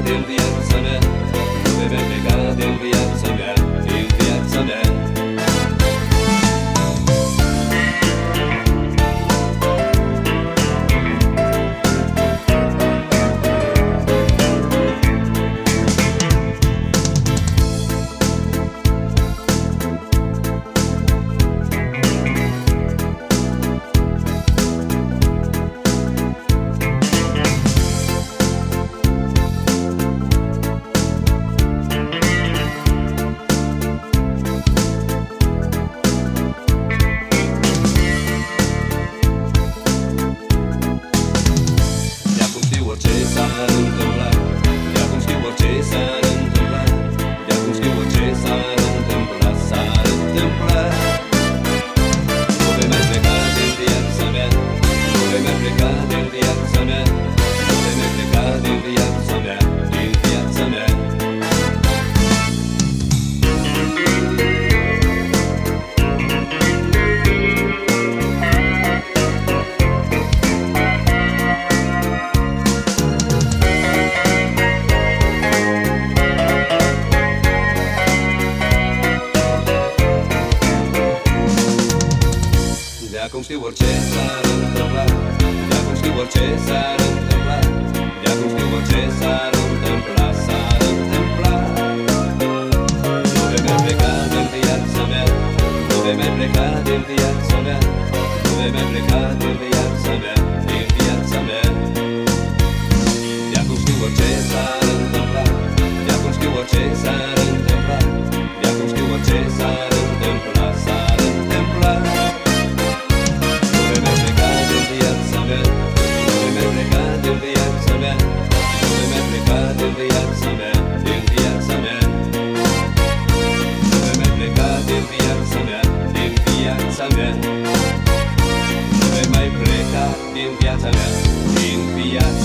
din viața mea, nu vei mai pleca din viața mea, din viața mea. Ce s-ar întâmpla, de acum știu orice s-ar întâmpla, de acum știu orice s-ar întâmpla, s-ar întâmpla. Nu vei mai pleca din viața mea, nu vei mai pleca din viața mea, nu vei mai pleca din viața mea, din viața mea. De acum știu orice s-ar întâmpla, de acum știu orice s-ar întâmpla, de acum știu orice s-ar întâmpla, s-ar întâmpla. Nu vei mai pleca din viața mea, nu vei mai pleca din viața mea, nu vei mai pleca din viața mea, din viața mea. De acum știu orice s-ar întâmpla, de acum știu orice s-ar întâmpla, de acum știu orice s-ar întâmpla, s-ar întâmpla. Din viața mea, din viața